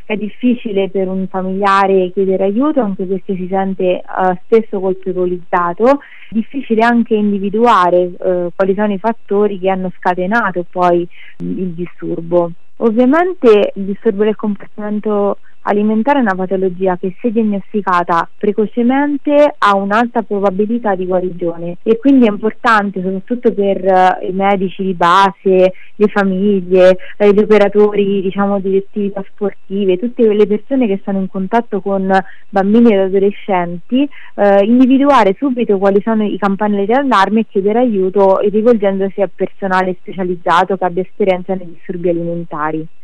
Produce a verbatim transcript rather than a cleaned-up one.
È difficile per un familiare chiedere aiuto anche perché si sente uh, spesso colpevolizzato, difficile anche individuare uh, quali sono i fattori che hanno scatenato poi il disturbo. Ovviamente il disturbo del comportamento alimentare è una patologia che, se diagnosticata precocemente, ha un'alta probabilità di guarigione, e quindi è importante soprattutto per uh, i medici di base, le famiglie, eh, gli operatori diciamo di attività sportive, tutte le persone che sono in contatto con bambini ed adolescenti, eh, individuare subito quali sono i campanelli d'allarme e chiedere aiuto rivolgendosi a personale specializzato che abbia esperienza nei disturbi alimentari.